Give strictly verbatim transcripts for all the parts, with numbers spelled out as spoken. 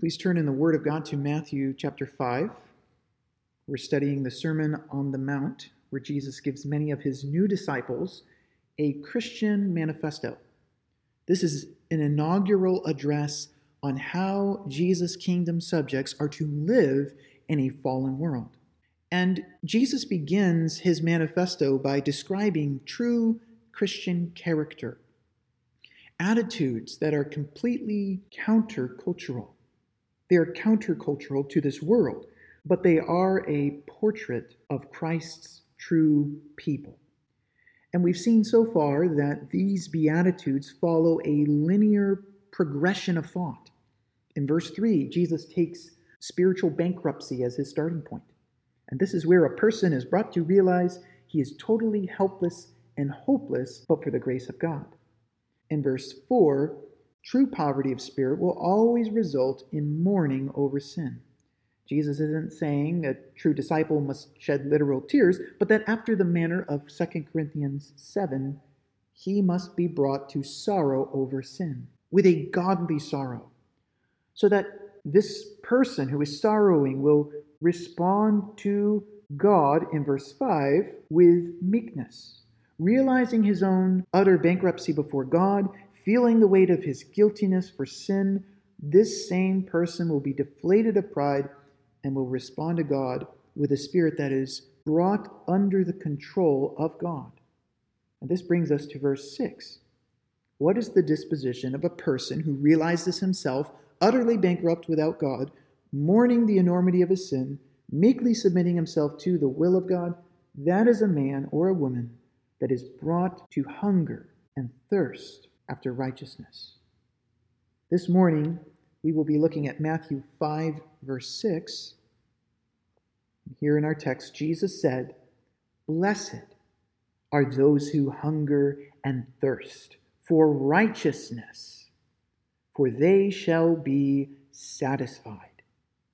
Please turn in the Word of God to Matthew chapter five. We're studying the Sermon on the Mount, where Jesus gives many of his new disciples a Christian manifesto. This is an inaugural address on how Jesus' kingdom subjects are to live in a fallen world. And Jesus begins his manifesto by describing true Christian character, attitudes that are completely countercultural. They are countercultural to this world, but they are a portrait of Christ's true people. And we've seen so far that these Beatitudes follow a linear progression of thought. In verse three, Jesus takes spiritual bankruptcy as his starting point. And this is where a person is brought to realize he is totally helpless and hopeless but for the grace of God. In verse four, true poverty of spirit will always result in mourning over sin. Jesus isn't saying a true disciple must shed literal tears, but that after the manner of Second Corinthians seven, he must be brought to sorrow over sin, with a godly sorrow, so that this person who is sorrowing will respond to God in verse five with meekness, realizing his own utter bankruptcy before God, feeling the weight of his guiltiness for sin. This same person will be deflated of pride and will respond to God with a spirit that is brought under the control of God. And this brings us to verse six. What is the disposition of a person who realizes himself utterly bankrupt without God, mourning the enormity of his sin, meekly submitting himself to the will of God? That is a man or a woman that is brought to hunger and thirst after righteousness. This morning, we will be looking at Matthew five, verse six. Here in our text, Jesus said, "Blessed are those who hunger and thirst for righteousness, for they shall be satisfied."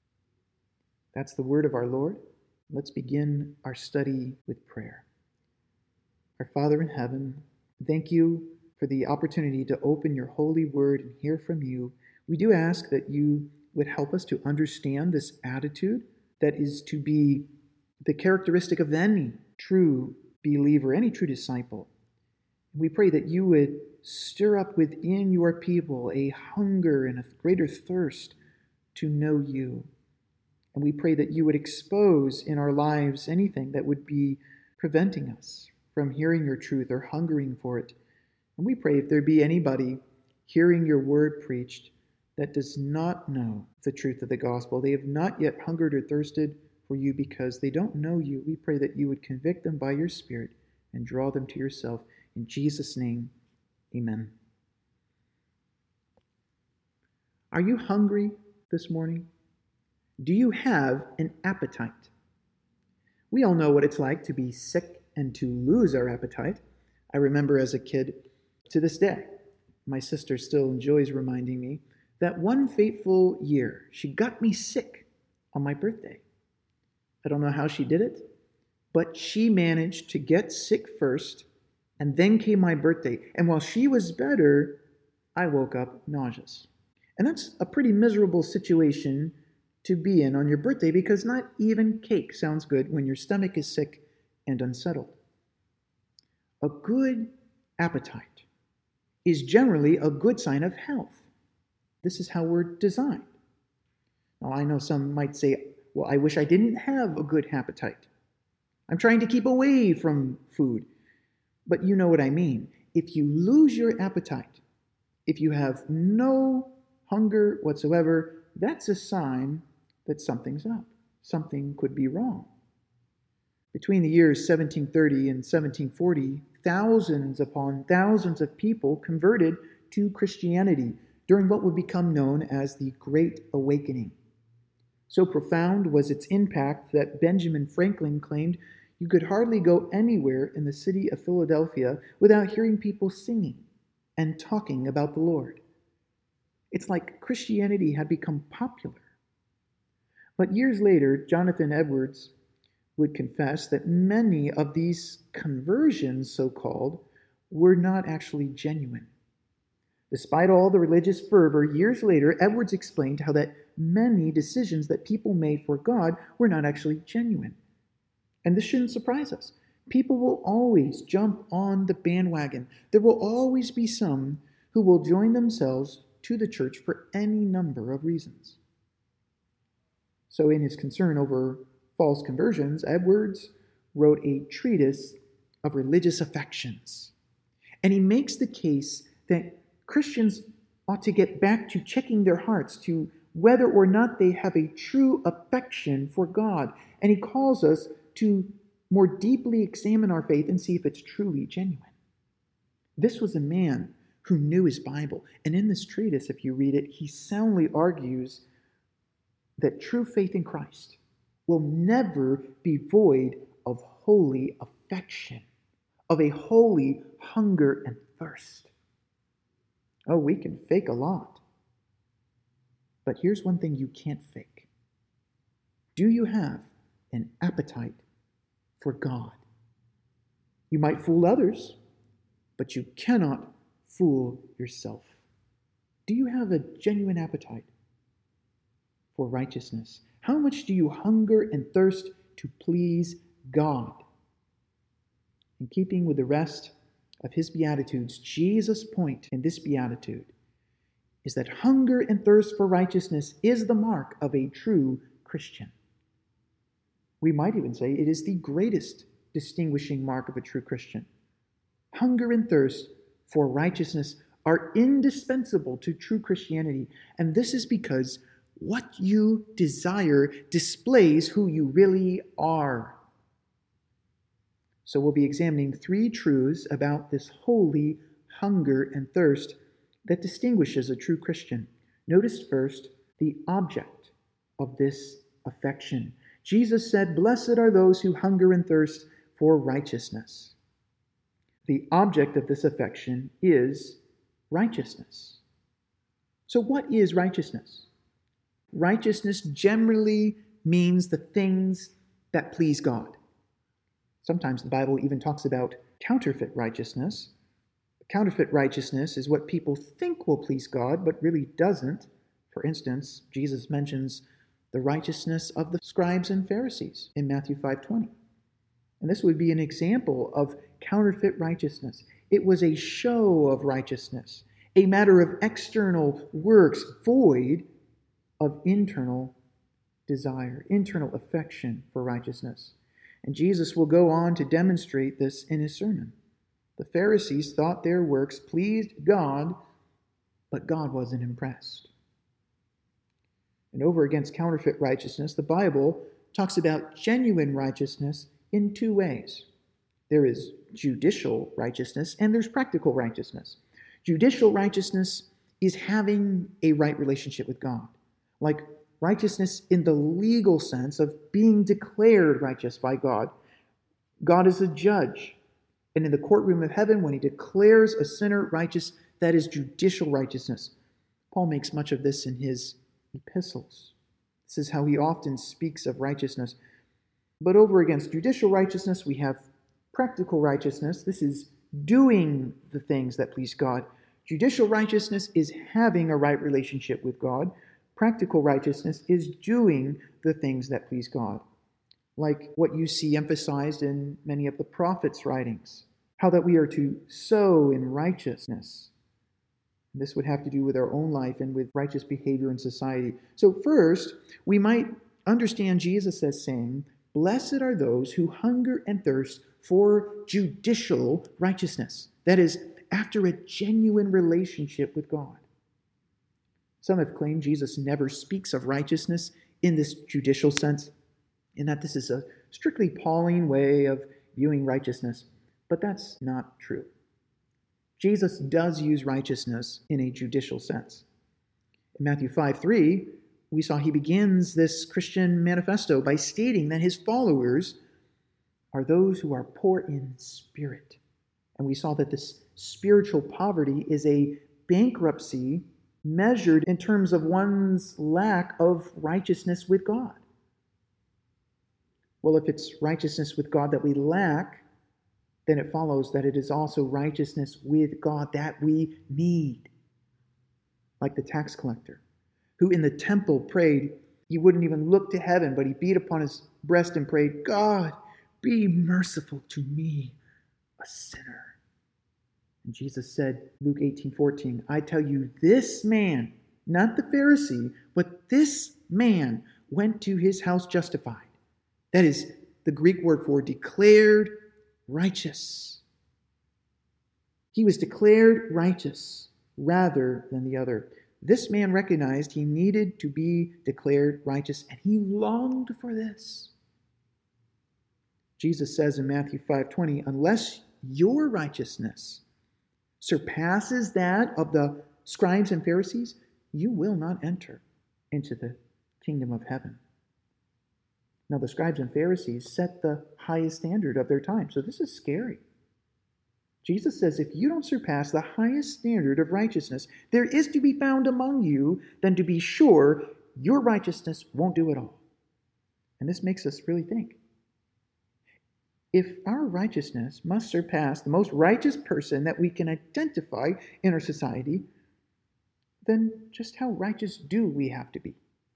That's the word of our Lord. Let's begin our study with prayer. Our Father in heaven, thank you for the opportunity to open your holy word and hear from you. We do ask that you would help us to understand this attitude that is to be the characteristic of any true believer, any true disciple. We pray that you would stir up within your people a hunger and a greater thirst to know you. And we pray that you would expose in our lives anything that would be preventing us from hearing your truth or hungering for it. And we pray if there be anybody hearing your word preached that does not know the truth of the gospel, they have not yet hungered or thirsted for you because they don't know you, we pray that you would convict them by your Spirit and draw them to yourself. In Jesus' name, amen. Are you hungry this morning? Do you have an appetite? We all know what it's like to be sick and to lose our appetite. I remember as a kid, to this day, my sister still enjoys reminding me that one fateful year, she got me sick on my birthday. I don't know how she did it, but she managed to get sick first, and then came my birthday. And while she was better, I woke up nauseous. And that's a pretty miserable situation to be in on your birthday, because not even cake sounds good when your stomach is sick and unsettled. A good appetite is generally a good sign of health. This is how we're designed. Now, I know some might say, well, I wish I didn't have a good appetite. I'm trying to keep away from food. But you know what I mean. If you lose your appetite, if you have no hunger whatsoever, that's a sign that something's up. Something could be wrong. Between the years seventeen thirty and seventeen forty, thousands upon thousands of people converted to Christianity during what would become known as the Great Awakening. So profound was its impact that Benjamin Franklin claimed you could hardly go anywhere in the city of Philadelphia without hearing people singing and talking about the Lord. It's like Christianity had become popular. But years later, Jonathan Edwards would confess that many of these conversions, so-called, were not actually genuine. Despite all the religious fervor, years later, Edwards explained how that many decisions that people made for God were not actually genuine. And this shouldn't surprise us. People will always jump on the bandwagon. There will always be some who will join themselves to the church for any number of reasons. So in his concern over false conversions, Edwards wrote a treatise of religious affections. And he makes the case that Christians ought to get back to checking their hearts to whether or not they have a true affection for God. And he calls us to more deeply examine our faith and see if it's truly genuine. This was a man who knew his Bible. And in this treatise, if you read it, he soundly argues that true faith in Christ will never be void of holy affection, of a holy hunger and thirst. Oh, we can fake a lot. But here's one thing you can't fake. Do you have an appetite for God? You might fool others, but you cannot fool yourself. Do you have a genuine appetite for righteousness? How much do you hunger and thirst to please God? In keeping with the rest of his Beatitudes, Jesus' point in this Beatitude is that hunger and thirst for righteousness is the mark of a true Christian. We might even say it is the greatest distinguishing mark of a true Christian. Hunger and thirst for righteousness are indispensable to true Christianity, and this is because what you desire displays who you really are. So we'll be examining three truths about this holy hunger and thirst that distinguishes a true Christian. Notice first the object of this affection. Jesus said, "Blessed are those who hunger and thirst for righteousness." The object of this affection is righteousness. So what is righteousness? Righteousness generally means the things that please God. Sometimes the Bible even talks about counterfeit righteousness. Counterfeit righteousness is what people think will please God, but really doesn't. For instance, Jesus mentions the righteousness of the scribes and Pharisees in Matthew five twenty. And this would be an example of counterfeit righteousness. It was a show of righteousness, a matter of external works, void of internal desire, internal affection for righteousness. And Jesus will go on to demonstrate this in his sermon. The Pharisees thought their works pleased God, but God wasn't impressed. And over against counterfeit righteousness, the Bible talks about genuine righteousness in two ways. There is judicial righteousness and there's practical righteousness. Judicial righteousness is having a right relationship with God, like righteousness in the legal sense of being declared righteous by God. God is a judge, and in the courtroom of heaven, when he declares a sinner righteous, that is judicial righteousness. Paul makes much of this in his epistles. This is how he often speaks of righteousness. But over against judicial righteousness, we have practical righteousness. This is doing the things that please God. Judicial righteousness is having a right relationship with God. Practical righteousness is doing the things that please God, like what you see emphasized in many of the prophets' writings, how that we are to sow in righteousness. This would have to do with our own life and with righteous behavior in society. So first, we might understand Jesus as saying, "Blessed are those who hunger and thirst for judicial righteousness." That is, after a genuine relationship with God. Some have claimed Jesus never speaks of righteousness in this judicial sense, and that this is a strictly Pauline way of viewing righteousness. But that's not true. Jesus does use righteousness in a judicial sense. In Matthew five three, we saw he begins this Christian manifesto by stating that his followers are those who are poor in spirit. And we saw that this spiritual poverty is a bankruptcy measured in terms of one's lack of righteousness with God. Well, if it's righteousness with God that we lack, then it follows that it is also righteousness with God that we need, like the tax collector. who in the temple prayed. He wouldn't even look to heaven, but he beat upon his breast and prayed, God, be merciful to me, a sinner. And Jesus said, Luke eighteen fourteen, I tell you, this man, not the Pharisee, but this man went to his house justified. That is the Greek word for declared righteous. He was declared righteous rather than the other. This man recognized he needed to be declared righteous, and he longed for this. Jesus says in Matthew five twenty, unless your righteousness surpasses that of the scribes and Pharisees, you will not enter into the kingdom of heaven. Now, the scribes and Pharisees set the highest standard of their time, so this is scary. Jesus says, if you don't surpass the highest standard of righteousness there is to be found among you, then to be sure your righteousness won't do it all. And this makes us really think. If our righteousness must surpass the most righteous person that we can identify in our society, then just how righteous do we have to be?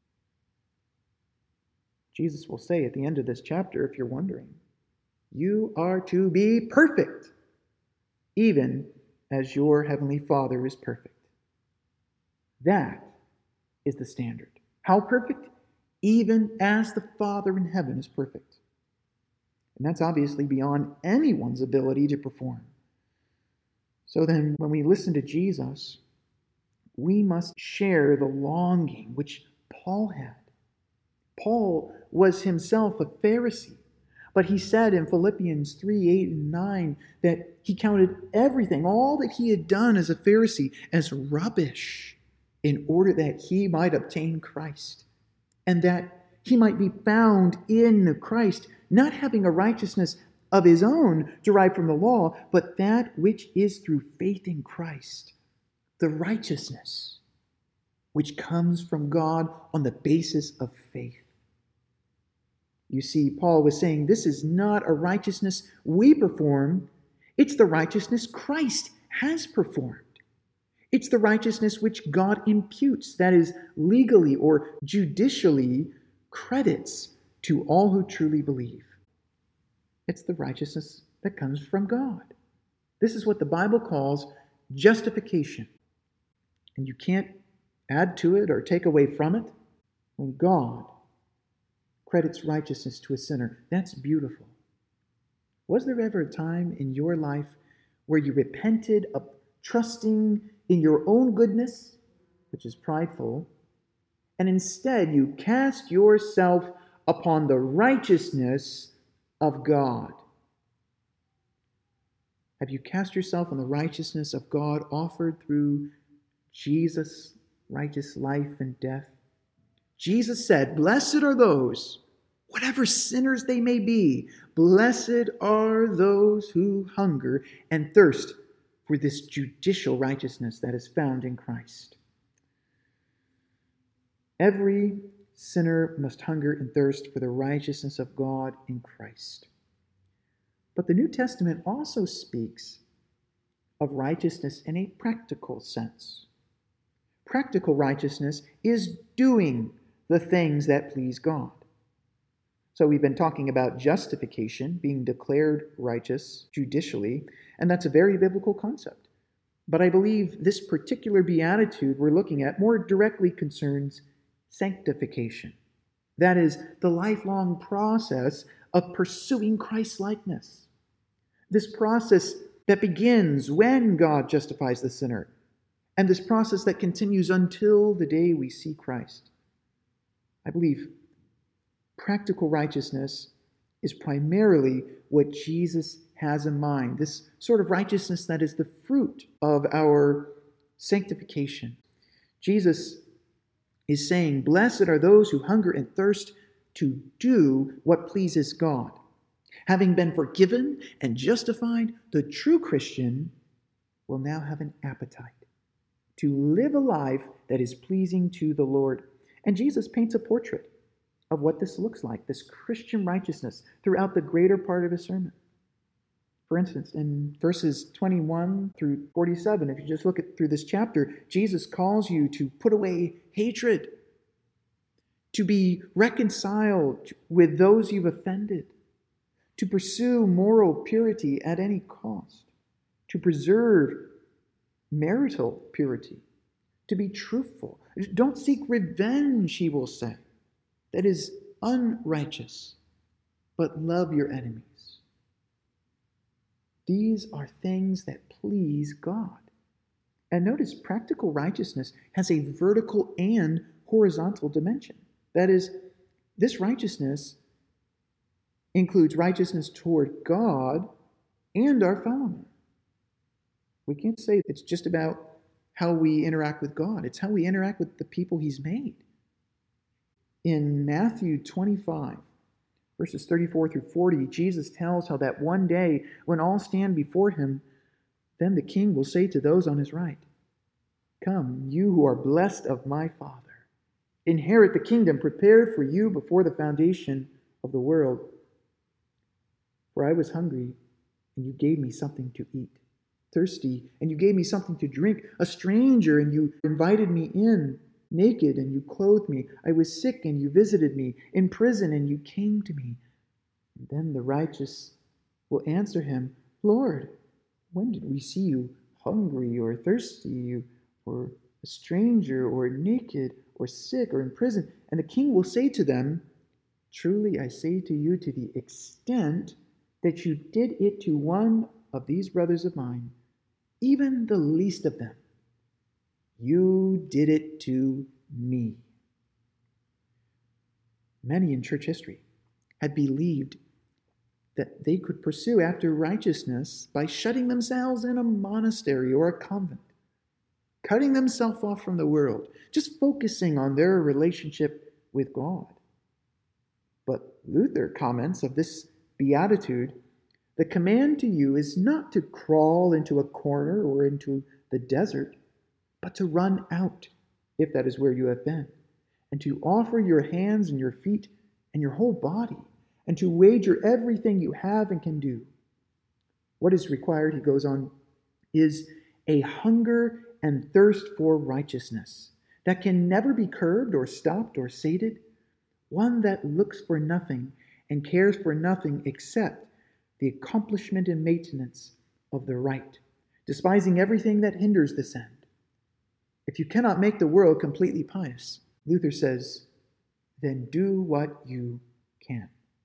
Jesus will say at the end of this chapter, if you're wondering, you are to be perfect, even as your heavenly Father is perfect. That is the standard. How perfect? Even as the Father in heaven is perfect. And that's obviously beyond anyone's ability to perform. So then, when we listen to Jesus, we must share the longing which Paul had. Paul was himself a Pharisee, but he said in Philippians three, eight, and nine that he counted everything, all that he had done as a Pharisee, as rubbish in order that he might obtain Christ, and that he might be found in Christ, not having a righteousness of his own derived from the law, but that which is through faith in Christ, the righteousness which comes from God on the basis of faith. You see, Paul was saying this is not a righteousness we perform, it's the righteousness Christ has performed. It's the righteousness which God imputes, that is, legally or judicially credits to all who truly believe. It's the righteousness that comes from God. This is what the Bible calls justification. And you can't add to it or take away from it. When God credits righteousness to a sinner, that's beautiful. Was there ever a time in your life where you repented of trusting in your own goodness, which is prideful, and instead you cast yourself upon the righteousness of God? Have you cast yourself on the righteousness of God offered through Jesus' righteous life and death? Jesus said, blessed are those, whatever sinners they may be, blessed are those who hunger and thirst for this judicial righteousness that is found in Christ. Every sinner must hunger and thirst for the righteousness of God in Christ. But the New Testament also speaks of righteousness in a practical sense. Practical righteousness is doing the things that please God. So we've been talking about justification, being declared righteous judicially, and that's a very biblical concept. But I believe this particular beatitude we're looking at more directly concerns sanctification. That is, the lifelong process of pursuing Christ-likeness. This process that begins when God justifies the sinner, and this process that continues until the day we see Christ. I believe practical righteousness is primarily what Jesus has in mind, this sort of righteousness that is the fruit of our sanctification. Jesus is saying, blessed are those who hunger and thirst to do what pleases God. Having been forgiven and justified, the true Christian will now have an appetite to live a life that is pleasing to the Lord. And Jesus paints a portrait of what this looks like, this Christian righteousness, throughout the greater part of his sermon. For instance, in verses twenty-one through forty-seven, if you just look at through this chapter, Jesus calls you to put away hatred, to be reconciled with those you've offended, to pursue moral purity at any cost, to preserve marital purity, to be truthful. Don't seek revenge, he will say. That is unrighteous, but love your enemies. These are things that please God. And notice, practical righteousness has a vertical and horizontal dimension. That is, this righteousness includes righteousness toward God and our fellow man. We can't say it's just about how we interact with God. It's how we interact with the people he's made. In Matthew twenty-five, verses thirty-four through forty, Jesus tells how that one day when all stand before him, then the king will say to those on his right, "Come, you who are blessed of my Father, inherit the kingdom prepared for you before the foundation of the world. For I was hungry, and you gave me something to eat, thirsty, and you gave me something to drink, a stranger, and you invited me in, naked, and you clothed me. I was sick, and you visited me, in prison, and you came to me." And then the righteous will answer him, "Lord, when did we see you hungry or thirsty or a stranger or naked or sick or in prison?" And the king will say to them, "Truly I say to you, to the extent that you did it to one of these brothers of mine, even the least of them, you did it to me." Many in church history had believed that they could pursue after righteousness by shutting themselves in a monastery or a convent, cutting themselves off from the world, just focusing on their relationship with God. But Luther comments of this beatitude, "The command to you is not to crawl into a corner or into the desert, but to run out, if that is where you have been, and to offer your hands and your feet and your whole body, and to wager everything you have and can do. What is required," he goes on, "is a hunger and thirst for righteousness that can never be curbed or stopped or sated, one that looks for nothing and cares for nothing except the accomplishment and maintenance of the right, despising everything that hinders this end. If you cannot make the world completely pious," Luther says, "then do what you can."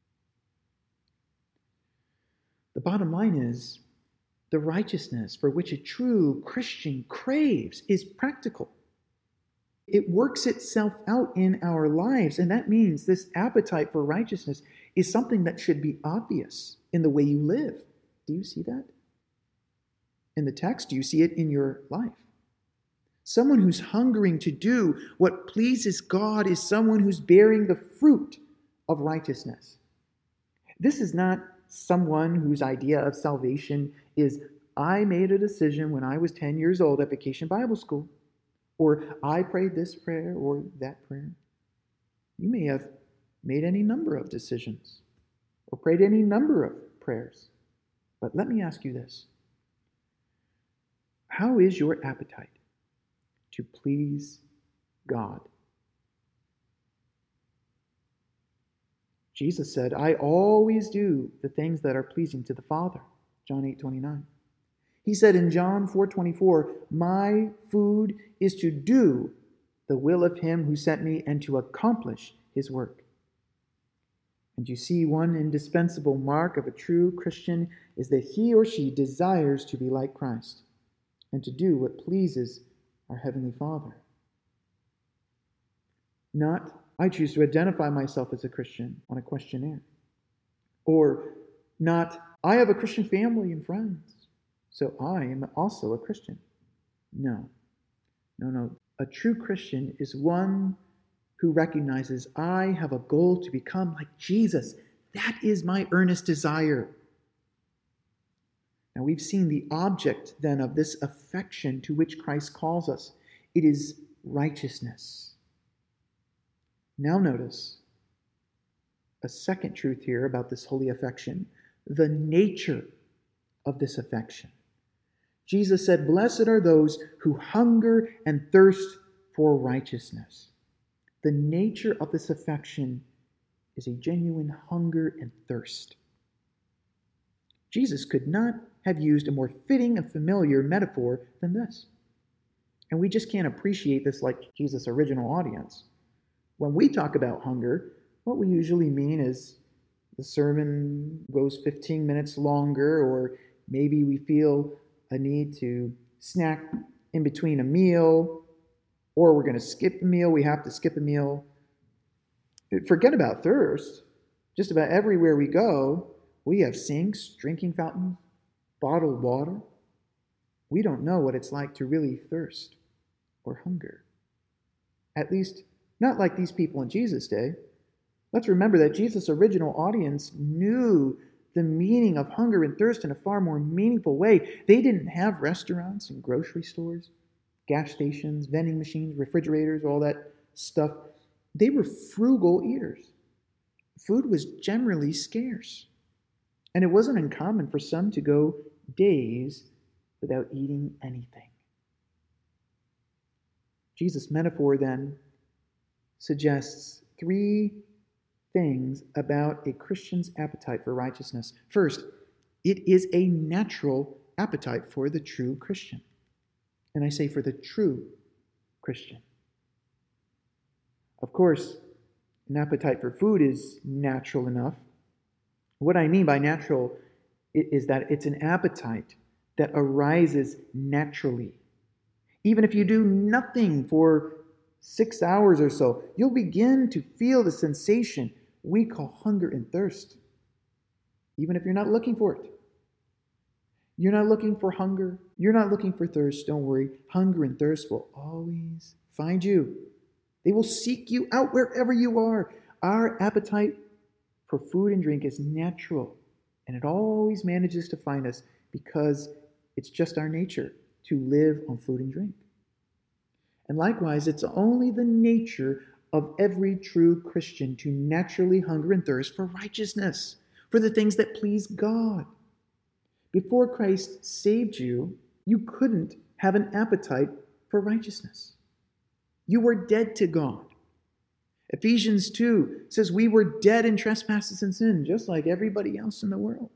The bottom line is, the righteousness for which a true Christian craves is practical. It works itself out in our lives, and that means this appetite for righteousness is something that should be obvious in the way you live. Do you see that? In the text, do you see it in your life? Someone who's hungering to do what pleases God is someone who's bearing the fruit of righteousness. This is not someone whose idea of salvation is, "I made a decision when I was ten years old at Vacation Bible School," or "I prayed this prayer or that prayer." You may have made any number of decisions or prayed any number of prayers. But let me ask you this. How is your appetite to please God? Jesus said, "I always do the things that are pleasing to the Father." John eight twenty-nine. He said in John four twenty-four, "My food is to do the will of him who sent me and to accomplish his work." And you see, one indispensable mark of a true Christian is that he or she desires to be like Christ and to do what pleases our Heavenly Father. Not, "I choose to identify myself as a Christian" on a questionnaire. Or not, "I have a Christian family and friends, so I am also a Christian." No, no, no. A true Christian is one who recognizes, "I have a goal to become like Jesus. That is my earnest desire." Now we've seen the object then of this affection to which Christ calls us. It is righteousness. Now notice a second truth here about this holy affection, the nature of this affection. Jesus said, "Blessed are those who hunger and thirst for righteousness." The nature of this affection is a genuine hunger and thirst. Jesus could not have used a more fitting and familiar metaphor than this. And we just can't appreciate this like Jesus' original audience. When we talk about hunger, what we usually mean is the sermon goes fifteen minutes longer, or maybe we feel a need to snack in between a meal, or we're going to skip a meal, we have to skip a meal. Forget about thirst. Just about everywhere we go, we have sinks, drinking fountains, bottled water. We don't know what it's like to really thirst or hunger. At least, not like these people in Jesus' day. Let's remember that Jesus' original audience knew the meaning of hunger and thirst in a far more meaningful way. They didn't have restaurants and grocery stores, gas stations, vending machines, refrigerators, all that stuff. They were frugal eaters. Food was generally scarce. And it wasn't uncommon for some to go days without eating anything. Jesus' metaphor then suggests three things about a Christian's appetite for righteousness. First, it is a natural appetite for the true Christian. And I say for the true Christian. Of course, an appetite for food is natural enough. What I mean by natural is that it's an appetite that arises naturally. Even if you do nothing for six hours or so, you'll begin to feel the sensation we call hunger and thirst, even if you're not looking for it. You're not looking for hunger. You're not looking for thirst. Don't worry. Hunger and thirst will always find you. They will seek you out wherever you are. Our appetite for food and drink is natural, and it always manages to find us because it's just our nature to live on food and drink. And likewise, it's only the nature of every true Christian to naturally hunger and thirst for righteousness, for the things that please God. Before Christ saved you, you couldn't have an appetite for righteousness. You were dead to God. Ephesians two says we were dead in trespasses and sin, just like everybody else in the world.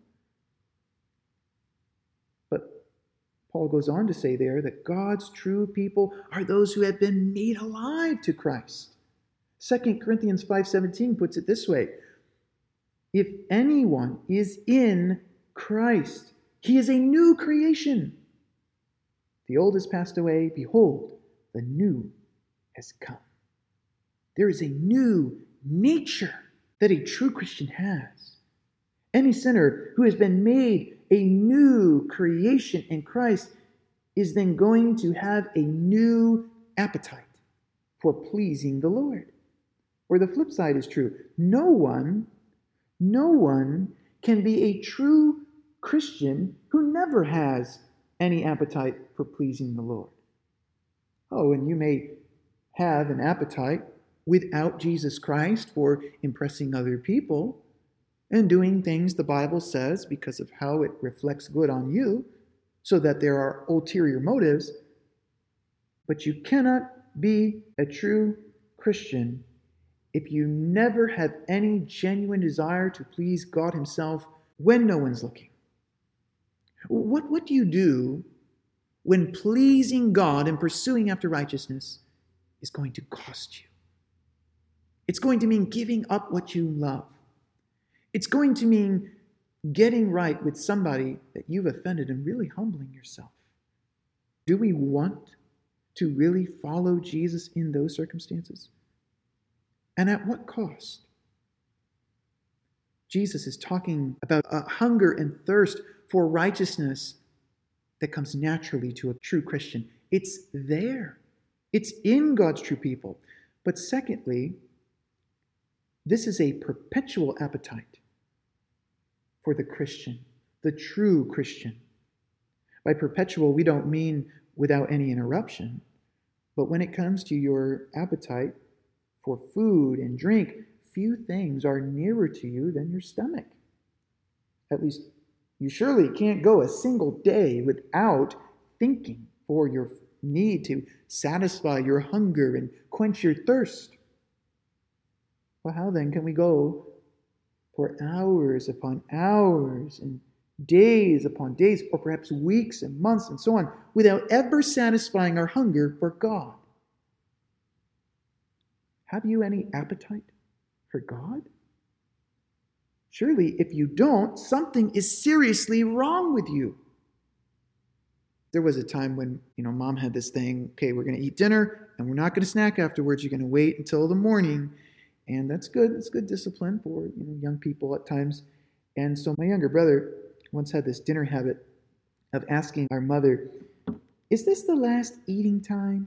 But Paul goes on to say there that God's true people are those who have been made alive to Christ. Second Corinthians five seventeen puts it this way: if anyone is in Christ, he is a new creation. The old has passed away. Behold, the new has come. There is a new nature that a true Christian has. Any sinner who has been made a new creation in Christ is then going to have a new appetite for pleasing the Lord. Or the flip side is true. No one, no one can be a true Christian who never has any appetite for pleasing the Lord. Oh, and you may have an appetite without Jesus Christ for impressing other people and doing things the Bible says because of how it reflects good on you, so that there are ulterior motives. But you cannot be a true Christian if you never have any genuine desire to please God Himself when no one's looking. What, what do you do when pleasing God and pursuing after righteousness is going to cost you? It's going to mean giving up what you love. It's going to mean getting right with somebody that you've offended and really humbling yourself. Do we want to really follow Jesus in those circumstances? And at what cost? Jesus is talking about a hunger and thirst for righteousness that comes naturally to a true Christian. It's there. It's in God's true people. But secondly, this is a perpetual appetite for the Christian, the true Christian. By perpetual, we don't mean without any interruption, but when it comes to your appetite for food and drink, few things are nearer to you than your stomach. At least You surely can't go a single day without thinking for your need to satisfy your hunger and quench your thirst. Well, how then can we go for hours upon hours and days upon days, or perhaps weeks and months and so on, without ever satisfying our hunger for God? Have you any appetite for God? Surely, if you don't, something is seriously wrong with you. There was a time when, you know, mom had this thing, okay, we're going to eat dinner and we're not going to snack afterwards. You're going to wait until the morning. And that's good. It's good discipline for, you know, young people at times. And so my younger brother once had this dinner habit of asking our mother, is this the last eating time?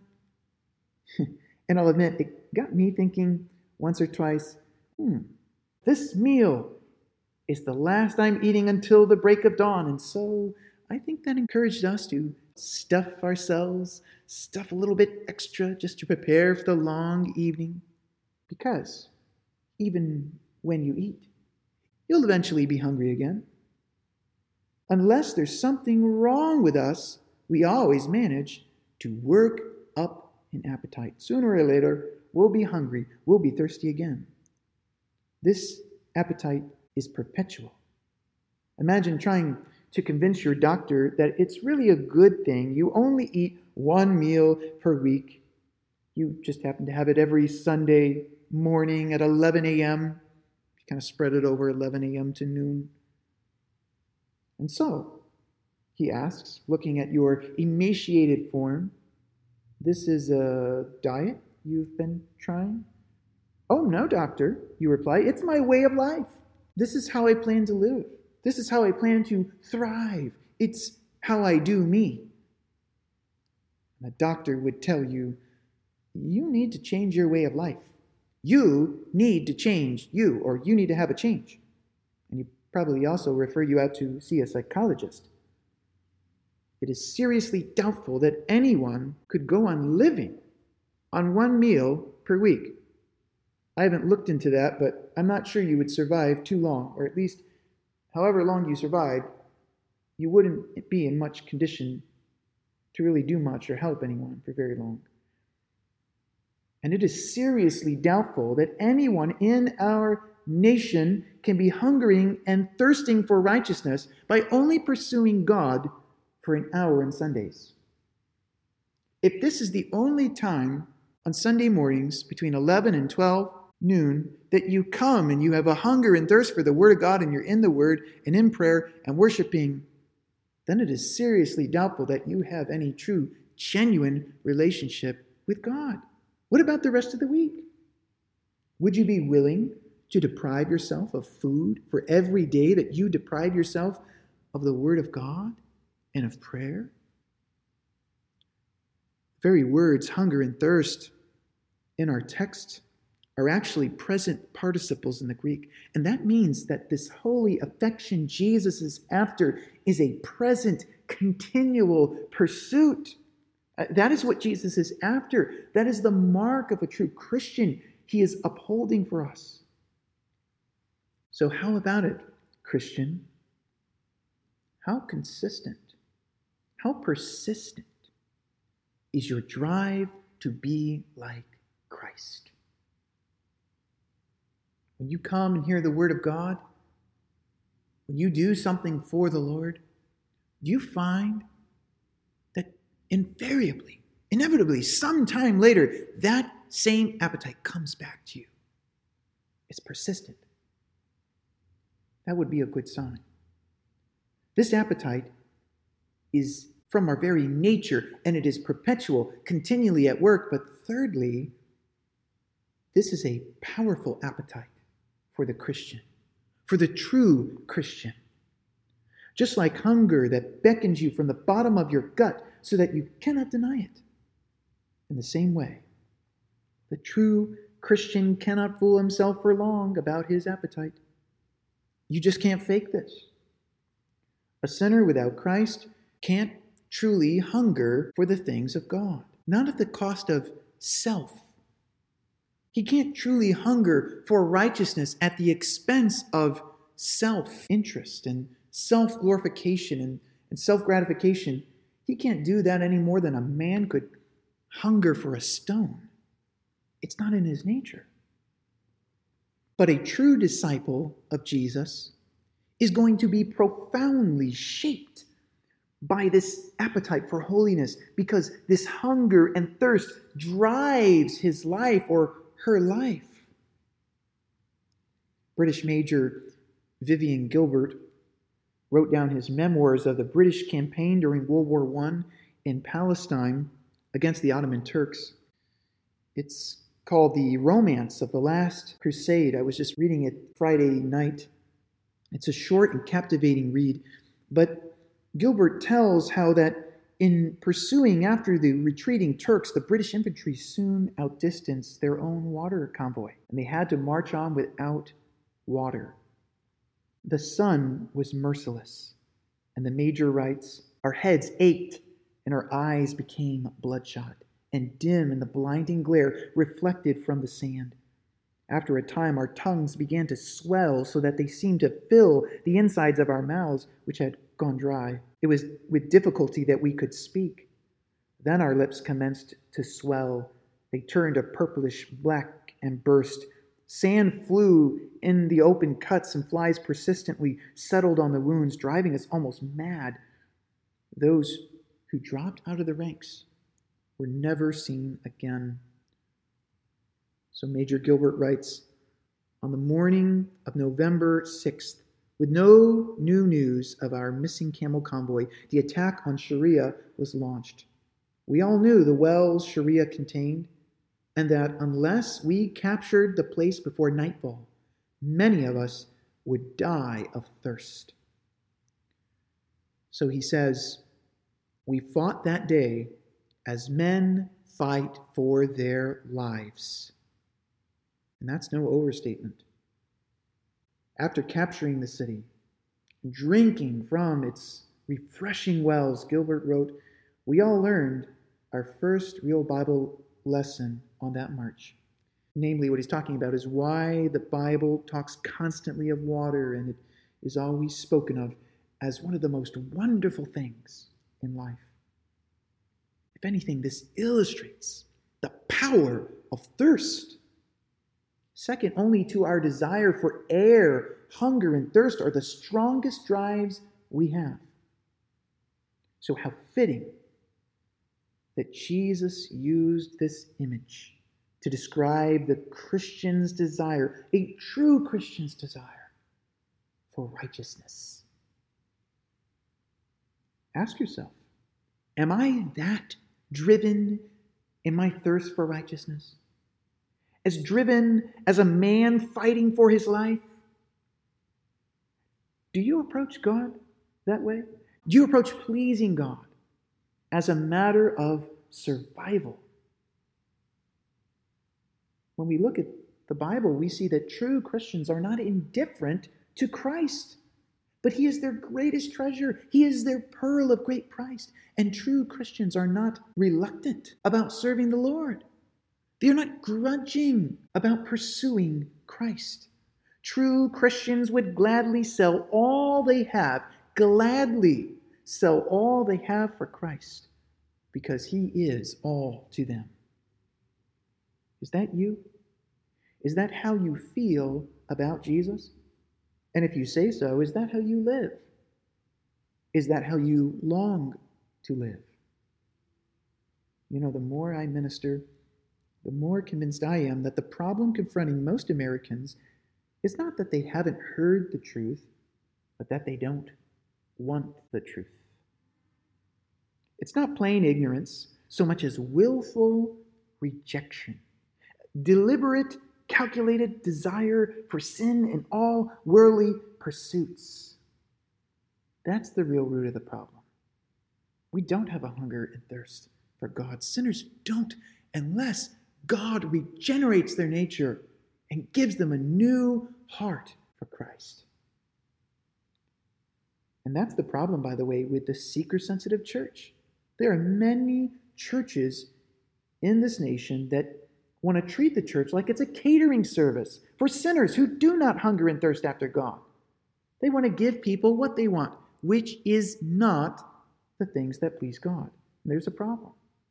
And I'll admit, it got me thinking once or twice, hmm, this meal is the last I'm eating until the break of dawn. And so I think that encouraged us to stuff ourselves, stuff a little bit extra just to prepare for the long evening. Because even when you eat, you'll eventually be hungry again. Unless there's something wrong with us, we always manage to work up an appetite. Sooner or later, we'll be hungry, we'll be thirsty again. This appetite is perpetual. Imagine trying to convince your doctor that it's really a good thing. You only eat one meal per week. You just happen to have it every Sunday morning at eleven a.m. You kind of spread it over eleven a.m. to noon. And so, he asks, looking at your emaciated form, this is a diet you've been trying? Oh, no, doctor, you reply, it's my way of life. This is how I plan to live. This is how I plan to thrive. It's how I do me. And the doctor would tell you, you need to change your way of life. You need to change you, or you need to have a change. And he probably also refer you out to see a psychologist. It is seriously doubtful that anyone could go on living on one meal per week. I haven't looked into that, but I'm not sure you would survive too long, or at least however long you survive, you wouldn't be in much condition to really do much or help anyone for very long. And it is seriously doubtful that anyone in our nation can be hungering and thirsting for righteousness by only pursuing God for an hour on Sundays. If this is the only time on Sunday mornings between eleven and twelve noon that you come and you have a hunger and thirst for the Word of God and you're in the Word and in prayer and worshiping, then it is seriously doubtful that you have any true, genuine relationship with God. What about the rest of the week? Would you be willing to deprive yourself of food for every day that you deprive yourself of the Word of God and of prayer? The very words hunger and thirst in our text are actually present participles in the Greek. And that means that this holy affection Jesus is after is a present, continual pursuit. Uh, that is what Jesus is after. That is the mark of a true Christian he is upholding for us. So how about it, Christian? How consistent, how persistent is your drive to be like Christ? When you come and hear the Word of God, when you do something for the Lord, do you find that invariably, inevitably, sometime later, that same appetite comes back to you? It's persistent. That would be a good sign. This appetite is from our very nature, and it is perpetual, continually at work. But thirdly, this is a powerful appetite for the Christian, for the true Christian. Just like hunger that beckons you from the bottom of your gut so that you cannot deny it. In the same way, the true Christian cannot fool himself for long about his appetite. You just can't fake this. A sinner without Christ can't truly hunger for the things of God, not at the cost of self. He can't truly hunger for righteousness at the expense of self-interest and self-glorification and, and self-gratification, he can't do that any more than a man could hunger for a stone. It's not in his nature. But a true disciple of Jesus is going to be profoundly shaped by this appetite for holiness, because this hunger and thirst drives his life or her life. British Major Vivian Gilbert wrote down his memoirs of the British campaign during World War One in Palestine against the Ottoman Turks. It's called The Romance of the Last Crusade. I was just reading it Friday night. It's a short and captivating read, but Gilbert tells how that in pursuing after the retreating Turks, the British infantry soon outdistanced their own water convoy, and they had to march on without water. The sun was merciless, and the major writes, "Our heads ached, and our eyes became bloodshot and dim in the blinding glare reflected from the sand. After a time, our tongues began to swell so that they seemed to fill the insides of our mouths, which had gone dry. It was with difficulty that we could speak. Then our lips commenced to swell. They turned a purplish black and burst. Sand flew in the open cuts, and flies persistently settled on the wounds, driving us almost mad. Those who dropped out of the ranks were never seen again." So Major Gilbert writes, "On the morning of November sixth, with no new news of our missing camel convoy, the attack on Sharia was launched. We all knew the wells Sharia contained, and that unless we captured the place before nightfall, many of us would die of thirst." So he says, "We fought that day as men fight for their lives." And that's no overstatement. After capturing the city, drinking from its refreshing wells, Gilbert wrote, "We all learned our first real Bible lesson on that march." Namely, what he's talking about is why the Bible talks constantly of water, and it is always spoken of as one of the most wonderful things in life. If anything, this illustrates the power of thirst. Second only to our desire for air, hunger and thirst are the strongest drives we have. So how fitting that Jesus used this image to describe the Christian's desire, a true Christian's desire for righteousness. Ask yourself, am I that driven in my thirst for righteousness? As driven as a man fighting for his life? Do you approach God that way? Do you approach pleasing God as a matter of survival? When we look at the Bible, we see that true Christians are not indifferent to Christ, but he is their greatest treasure. He is their pearl of great price. And true Christians are not reluctant about serving the Lord. They are not grudging about pursuing Christ. True Christians would gladly sell all they have, gladly sell all they have for Christ, because he is all to them. Is that you? Is that how you feel about Jesus? And if you say so, is that how you live? Is that how you long to live? You know, the more I minister, the more convinced I am that the problem confronting most Americans is not that they haven't heard the truth, but that they don't want the truth. It's not plain ignorance so much as willful rejection, deliberate, calculated desire for sin and all worldly pursuits. That's the real root of the problem. We don't have a hunger and thirst for God. Sinners don't, unless God regenerates their nature and gives them a new heart for Christ. And that's the problem, by the way, with the seeker-sensitive church. There are many churches in this nation that want to treat the church like it's a catering service for sinners who do not hunger and thirst after God. They want to give people what they want, which is not the things that please God. And there's a problem.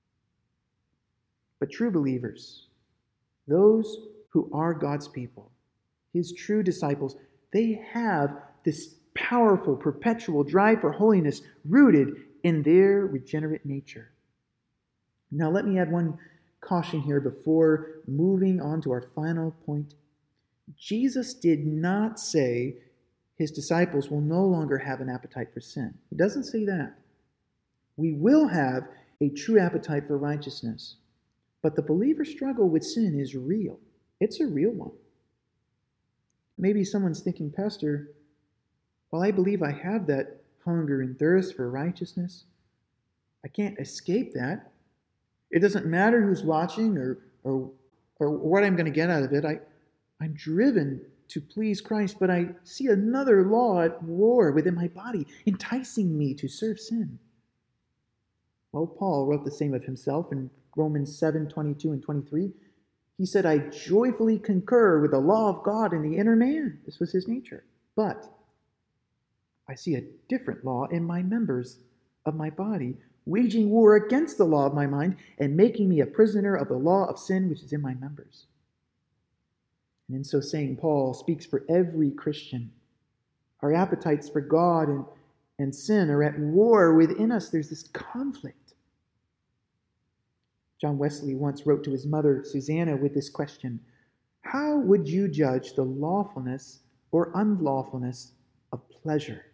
But true believers, those who are God's people, his true disciples, they have this powerful, perpetual drive for holiness rooted in their regenerate nature. Now, let me add one caution here before moving on to our final point. Jesus did not say his disciples will no longer have an appetite for sin. He doesn't say that. We will have a true appetite for righteousness, but the believer's struggle with sin is real. It's a real one. Maybe someone's thinking, Pastor, well, I believe I have that hunger and thirst for righteousness. I can't escape that. It doesn't matter who's watching or or, or what I'm going to get out of it. I, I'm driven to please Christ, but I see another law at war within my body, enticing me to serve sin. Well, Paul wrote the same of himself in Romans seven, twenty-two and twenty-three. He said, I joyfully concur with the law of God in the inner man. This was his nature. But I see a different law in my members of my body, waging war against the law of my mind and making me a prisoner of the law of sin which is in my members. And in so saying, Paul speaks for every Christian. Our appetites for God and, and sin are at war within us. There's this conflict. John Wesley once wrote to his mother, Susanna, with this question: how would you judge the lawfulness or unlawfulness of pleasure?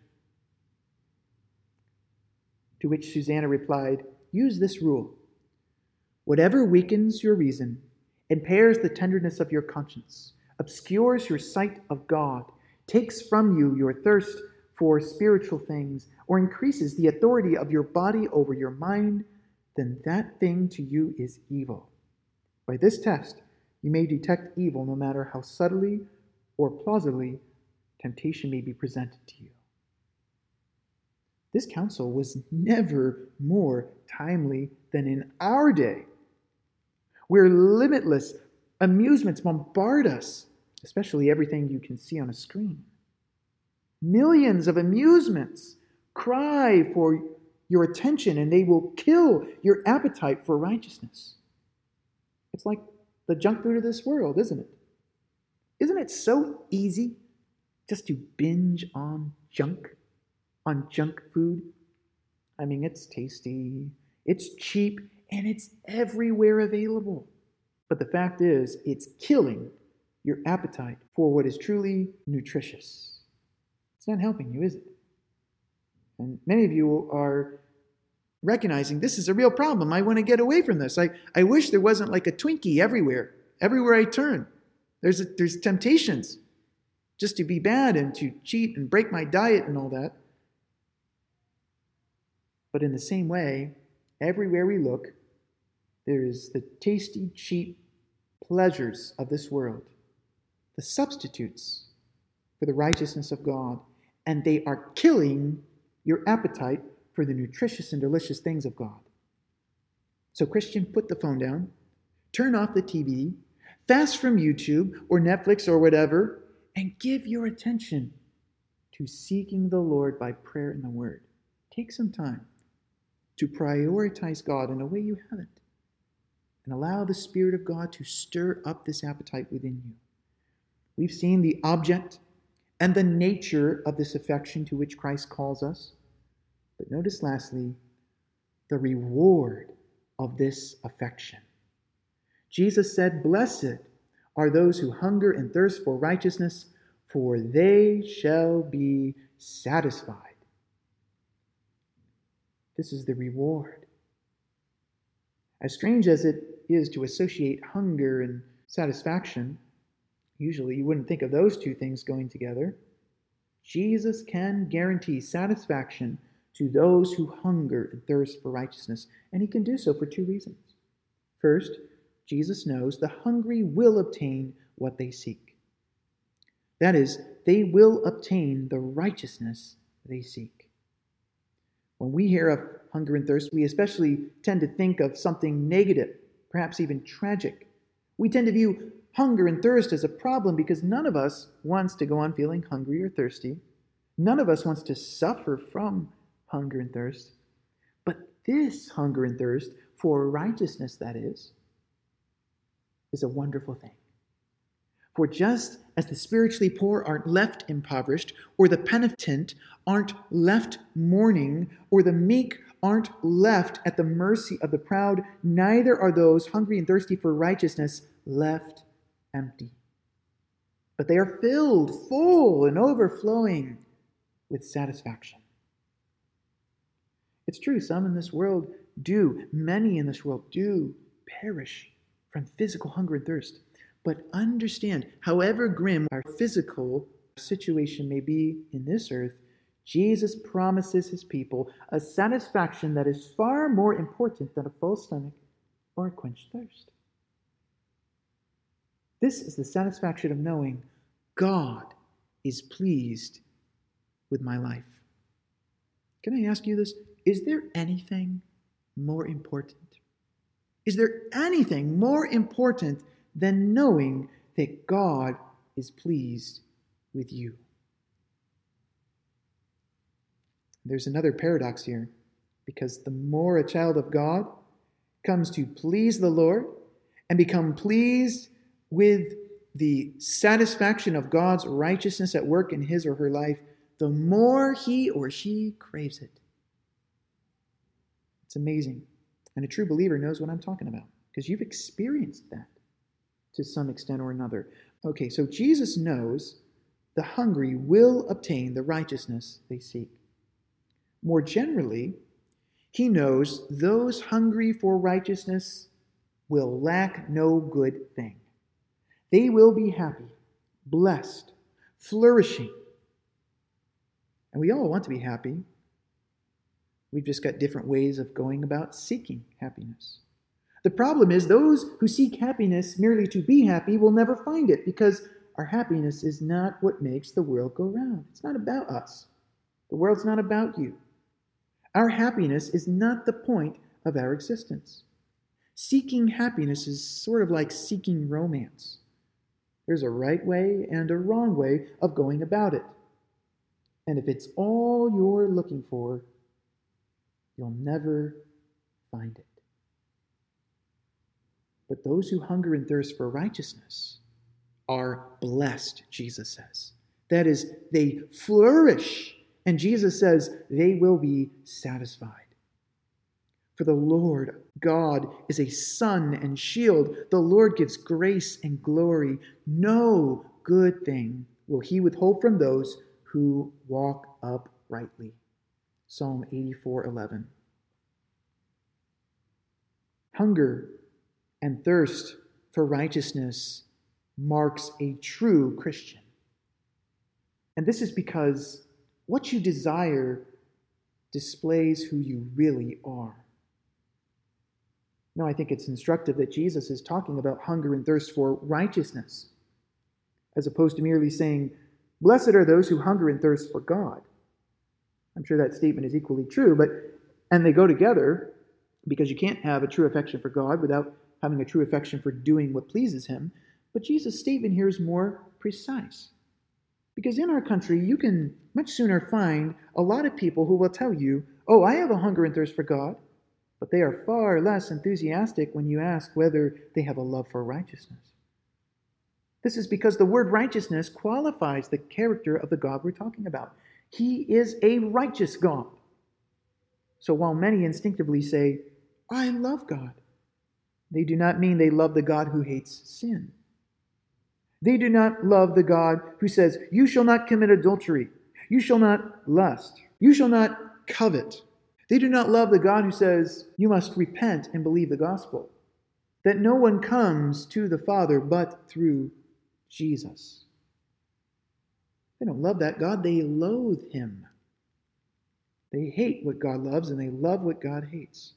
To which Susanna replied, use this rule. Whatever weakens your reason, impairs the tenderness of your conscience, obscures your sight of God, takes from you your thirst for spiritual things, or increases the authority of your body over your mind, then that thing to you is evil. By this test, you may detect evil no matter how subtly or plausibly temptation may be presented to you. This counsel was never more timely than in our day, where limitless amusements bombard us, especially everything you can see on a screen. Millions of amusements cry for your attention, and they will kill your appetite for righteousness. It's like the junk food of this world, isn't it? Isn't it so easy just to binge on junk? On junk food? I mean, it's tasty, it's cheap, and it's everywhere available. But the fact is, it's killing your appetite for what is truly nutritious. It's not helping you, is it? And many of you are recognizing this is a real problem. I want to get away from this. I, I wish there wasn't like a Twinkie everywhere. Everywhere I turn, there's a, there's temptations just to be bad and to cheat and break my diet and all that. But in the same way, everywhere we look, there is the tasty, cheap pleasures of this world, the substitutes for the righteousness of God, and they are killing your appetite for the nutritious and delicious things of God. So, Christian, put the phone down, turn off the T V, fast from YouTube or Netflix or whatever, and give your attention to seeking the Lord by prayer and the Word. Take some time to prioritize God in a way you haven't, and allow the Spirit of God to stir up this appetite within you. We've seen the object and the nature of this affection to which Christ calls us. But notice lastly, the reward of this affection. Jesus said, blessed are those who hunger and thirst for righteousness, for they shall be satisfied. This is the reward. As strange as it is to associate hunger and satisfaction, usually you wouldn't think of those two things going together. Jesus can guarantee satisfaction to those who hunger and thirst for righteousness, and he can do so for two reasons. First, Jesus knows the hungry will obtain what they seek. That is, they will obtain the righteousness they seek. When we hear of hunger and thirst, we especially tend to think of something negative, perhaps even tragic. We tend to view hunger and thirst as a problem because none of us wants to go on feeling hungry or thirsty. None of us wants to suffer from hunger and thirst. But this hunger and thirst, for righteousness that is, is a wonderful thing. For just as the spiritually poor aren't left impoverished, or the penitent aren't left mourning, or the meek aren't left at the mercy of the proud, neither are those hungry and thirsty for righteousness left empty. But they are filled, full, and overflowing with satisfaction. It's true, some in this world do, many in this world do perish from physical hunger and thirst. But understand, however grim our physical situation may be in this earth, Jesus promises his people a satisfaction that is far more important than a full stomach or a quenched thirst. This is the satisfaction of knowing God is pleased with my life. Can I ask you this? Is there anything more important? Is there anything more important than knowing that God is pleased with you? There's another paradox here, because the more a child of God comes to please the Lord and become pleased with the satisfaction of God's righteousness at work in his or her life, the more he or she craves it. It's amazing. And a true believer knows what I'm talking about, because you've experienced that to some extent or another. Okay, so Jesus knows the hungry will obtain the righteousness they seek. More generally, he knows those hungry for righteousness will lack no good thing. They will be happy, blessed, flourishing. And we all want to be happy. We've just got different ways of going about seeking happiness. The problem is those who seek happiness merely to be happy will never find it, because our happiness is not what makes the world go round. It's not about us. The world's not about you. Our happiness is not the point of our existence. Seeking happiness is sort of like seeking romance. There's a right way and a wrong way of going about it. And if it's all you're looking for, you'll never find it. But those who hunger and thirst for righteousness are blessed, Jesus says. That is, they flourish. And Jesus says they will be satisfied. For the Lord God is a sun and shield. The Lord gives grace and glory. No good thing will he withhold from those who walk uprightly. Psalm eighty-four eleven. Hunger and thirst for righteousness marks a true Christian. And this is because what you desire displays who you really are. Now, I think it's instructive that Jesus is talking about hunger and thirst for righteousness, as opposed to merely saying, blessed are those who hunger and thirst for God. I'm sure that statement is equally true, but and they go together, because you can't have a true affection for God without having a true affection for doing what pleases him. But Jesus' statement here is more precise. Because in our country, you can much sooner find a lot of people who will tell you, oh, I have a hunger and thirst for God, but they are far less enthusiastic when you ask whether they have a love for righteousness. This is because the word righteousness qualifies the character of the God we're talking about. He is a righteous God. So while many instinctively say, I love God, they do not mean they love the God who hates sin. They do not love the God who says, you shall not commit adultery. You shall not lust. You shall not covet. They do not love the God who says, you must repent and believe the gospel. That no one comes to the Father but through Jesus. They don't love that God. They loathe him. They hate what God loves and they love what God hates.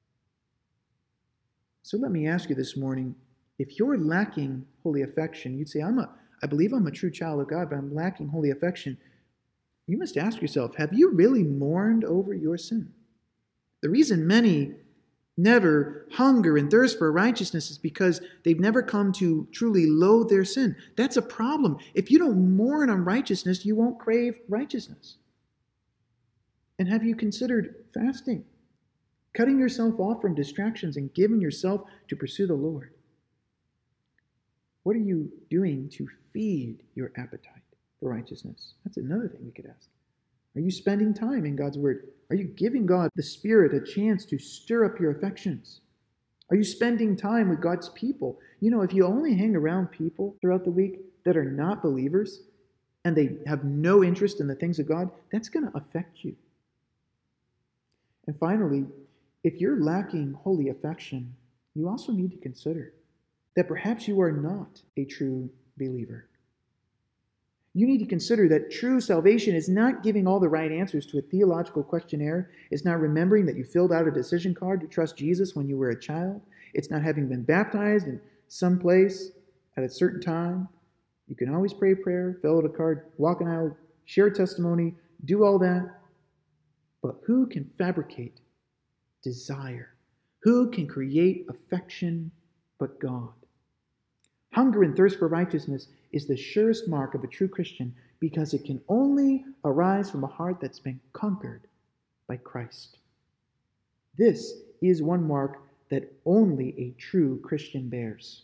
So let me ask you this morning, if you're lacking holy affection, you'd say, I'm a, I believe I'm a true child of God, but I'm lacking holy affection. You must ask yourself, have you really mourned over your sin? The reason many never hunger and thirst for righteousness is because they've never come to truly loathe their sin. That's a problem. If you don't mourn on righteousness, you won't crave righteousness. And have you considered fasting? Cutting yourself off from distractions and giving yourself to pursue the Lord. What are you doing to feed your appetite for righteousness? That's another thing we could ask. Are you spending time in God's Word? Are you giving God, the Spirit, a chance to stir up your affections? Are you spending time with God's people? You know, if you only hang around people throughout the week that are not believers and they have no interest in the things of God, that's going to affect you. And finally, if you're lacking holy affection, you also need to consider that perhaps you are not a true believer. You need to consider that true salvation is not giving all the right answers to a theological questionnaire. It's not remembering that you filled out a decision card to trust Jesus when you were a child. It's not having been baptized in some place at a certain time. You can always pray a prayer, fill out a card, walk an aisle, share testimony, do all that. But who can fabricate desire? Who can create affection but God? Hunger and thirst for righteousness is the surest mark of a true Christian because it can only arise from a heart that's been conquered by Christ. This is one mark that only a true Christian bears.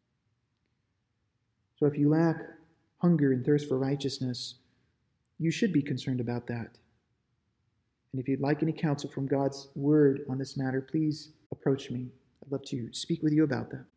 So if you lack hunger and thirst for righteousness, you should be concerned about that. And if you'd like any counsel from God's Word on this matter, please approach me. I'd love to speak with you about that.